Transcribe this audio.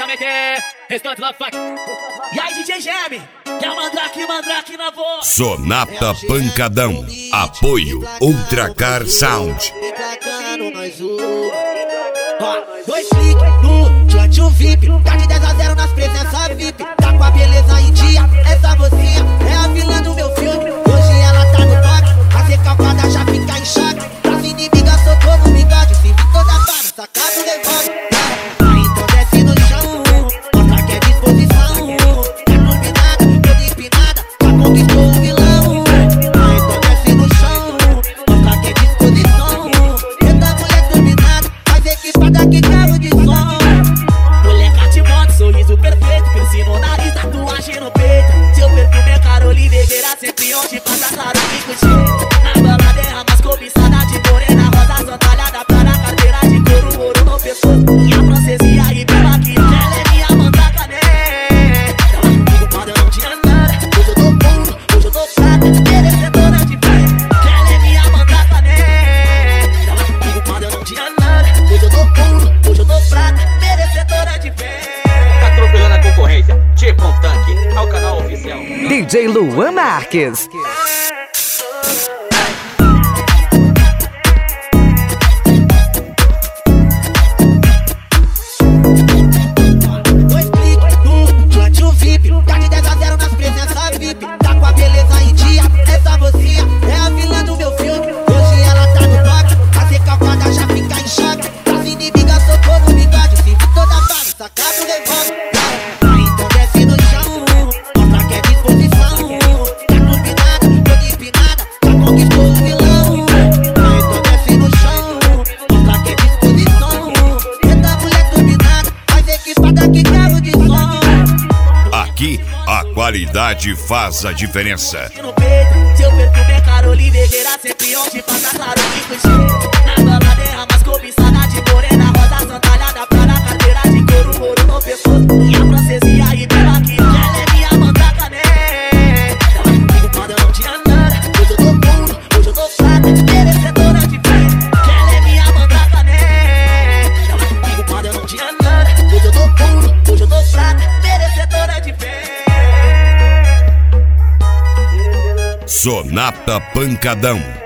pra meter, restante lá faz. E aí, DJ Geme, que é o Mandrake na voz. Sonata Pancadão. Apoio Ultracar Sound. Dois cliques no Joint um VIP. Tá de 10 a 0 nas presenças VIP. Tá com a beleza em dia, essa mocinha é a vilã do meu filme. Hoje ela tá no toque, a recalcada já fica em choque. Pras inimigas socorro no bigode, se vir toda para, sacado devolve. Então desce no chão, mostra que é disposição. É iluminada, toda empinada, já conquistou o vilão. Então desce no chão, mostra que é disposição. Eita mulher dominada, mais equipada que carro de som. Mulher cativante, sorriso perfeito, cresci no nariz, tatuagem no peito. Seu perfume é Carolina Herrera, sempre onde passa claro que curtir. Na balada é a mais cobiçada de morena, rosa sandália pra na carteira de couro, ouro no pescoço. Minha francesia e bela que ela é minha mandraca, né? Tava comigo quando eu não tinha nada, hoje eu tô puro, hoje eu tô prata, merecedora de fé. Ela é minha mandraca, né? Tava comigo quando eu não tinha nada, hoje eu tô puro, hoje eu tô prata, merecedora de fé. Tá atropelando a concorrência, tipo um tanque, ao canal oficial. DJ Luan Marques. Dois cliques no Joint um VIP. Tá de 10 a 0 nas presenças VIP. Tá com a beleza em dia, essa mocinha é a vilã do meu filme. Hoje ela tá no toque, a recalcada já fica em choque. Pras inimigas socorro no bigode, se vir toda para, sacado devolve. Então desce no chão, mostra que é disposição. Tá iluminada, toda empinada, já conquistou o vilão. Então desce no chão, mostra que é disposição. Eita mulher dominada, mais equipada que carro de som. Aqui a qualidade faz a diferença. No peito, seu perfume é Carolina Herrera, sempre onde passa claro que curtir. Na balada é a mais cobiçada de morena, rosa sandália pra na carteira de couro, ouro no pescoço. Minha francesia e bela que ela é minha mandraca, né? Tava comigo quando eu não tinha nada, hoje eu tô puro, hoje eu tô prata, merecedora de fé. Ela é minha mandraca, né? Tava comigo quando eu não tinha nada, hoje eu tô puro, hoje eu tô prata, merecedora de fé. Sonata Pancadão.